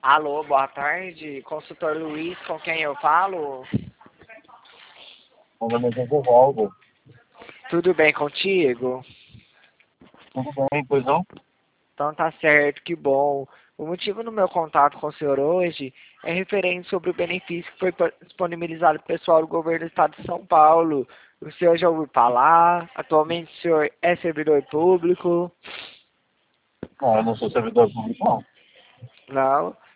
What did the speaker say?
Alô, boa tarde. Consultor Luiz, com quem eu falo? Meu nome é Jovaldo. Tudo bem contigo? Tudo bem, pois não? Então tá certo, que bom. O motivo do meu contato com o senhor hoje é referente sobre o benefício que foi disponibilizado para o pessoal do governo do estado de São Paulo. O senhor já ouviu falar? Atualmente o senhor é servidor público? Não, eu não sou servidor público, não. Não?